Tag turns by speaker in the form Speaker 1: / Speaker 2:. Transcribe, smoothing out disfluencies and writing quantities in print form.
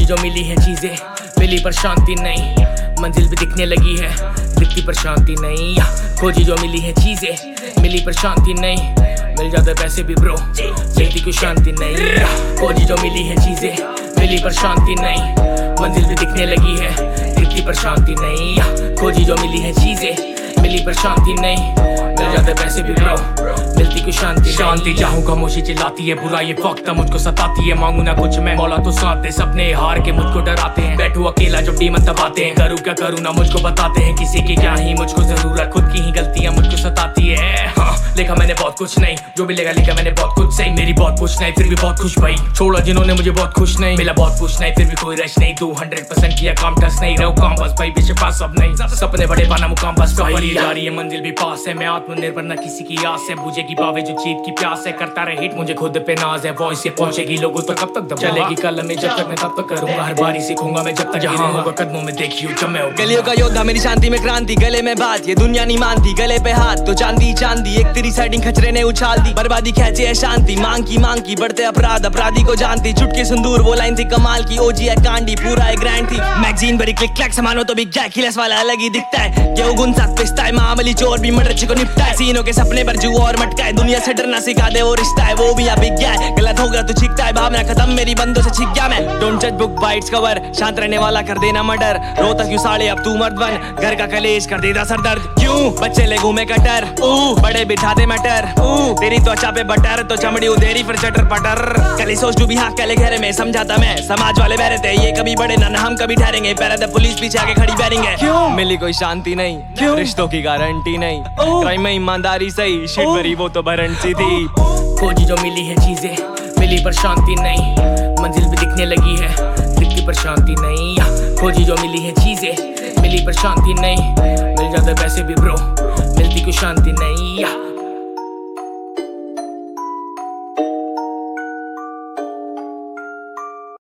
Speaker 1: जो मिली है चीजें, मिली पर शांति नहीं। मंजिल भी दिखने लगी है, दिखती पर शांति नहीं। खोजी जो मिली है चीजें, मिली पर शांति नहीं। मिल जाते पैसे भी ब्रो, मिलती कोई शांति नहीं। खोजी जो मिली है चीजें, मिली पर शांति नहीं। मंजिल भी दिखने लगी है, दिखती पर शांति नहीं। खोजी जो मिली है चीजें, मिली पर शांति नहीं। मिल जाते पैसे भी ब्रो, मिलती कोई शांति।
Speaker 2: शांति चाहूँ खामोशी चिल्लाती है, बुरा ये वक्त मुझको सताती है। मांगू ना कुछ मैं, मौला तो साथ दे। सपने हार के मुझको डराते हैं, बैठू अकेला जब डीमन दबाते हैं। करूँ क्या करूँ ना मुझको बताते हैं, किसी की क्या ही मुझको जरूरत। खुद की ही गलतियां मुझको सताती है। हाँ, लिखा मैंने बहुत कुछ नहीं, जो भी लिखा मैंने बहुत कुछ सही। मेरी बहुत कुछ नहीं फिर भी बहुत खुश भाई, छोड़ा जिन्होंने मुझे बहुत खुश नहीं। मिला बहुत कुछ नहीं फिर भी कोई रश नहीं। 200% किया काम टस नहीं, रहो काम बस भाई पीछे पास अब नहीं। सपने बड़े पाना मुकाम बस भाई, जा रही है मंजिल भी पास है। मैं आत्मनिर्भर न किसी की आस है, बुझेगी बावे जो चीत की प्यास है। करता रहे हिट मुझे खुद पे नाज है, वॉइस ये पहुंचेगी लोगों तक कब तक चलेगी कलम में। जब तक मैं तब तक करूंगा, हर बारी सीखूंगा मैं जब तक जहां होगा कदमों में देखियो जब मैं
Speaker 3: गलियों का योद्धा मेरी शांति में क्रांति। गले में बात ये दुनिया नहीं मानती, गले पे हाथ तो चांदी चांदी। एक तेरी सेटिंग खचरे ने उछाल दी, बर्बादी खेचे है शांति। मांग की बढ़ते अपराध, अपराधी को जानती। चुटकी सिंदूर वो लाइन थी कमाल की, ओजी है कांडी पूरा है ग्रैंड थी। मैगजीन भरी क्लिक क्लैक समानो तो भी क्या खिलस वाला अलग ही दिखता है। गेहूं गुन साथ पिसता है, मामली चोर भी मर्डर को निपटा है। सीनों के सपने पर जू और मटका है, दुनिया से डरना सिखा दे वो रिश्ता है। वो भी अब बिक गया है, गलत हो गया तो छिकता है। भावना खत्म मेरी बंदों से छिक गया मैं। डोंट जज बुक बाइट्स कवर, शांत रहने वाला कर देना मर्डर। रोता क्यों साले अब तू मर्द बन, घर का कलेश कर देता सर दर्द। क्यों बच्चे ले घूमे कटर, बड़े बिठा दे मटर। तेरी त्वचा पे बटर तो चमड़ी उधेरी फिर चटर पटर। कल सोच डूबी हाँ कल घेरे में, समझाता मैं समाज वाले बहरे थे। ये कभी बड़े ना हम कभी ठहरेंगे, पैर दे पुलिस पीछे आके खड़ी बैरिंग है। क्यों मिली कोई शांति नहीं, क्यों रिश्तों की गारंटी नहीं। क्राइम में ईमानदारी सही, शिट भरी वो तो भरन सी थी।
Speaker 1: खोजी जो मिली है चीजें, मिली पर शांति नहीं। मंजिल भी दिखने लगी है, दिखती पर शांति नहीं। खोजी जो मिली है चीजें, मिली पर शांति नहीं। मिल जाते पैसे भी ब्रो, मिलती कोई शांति नहीं।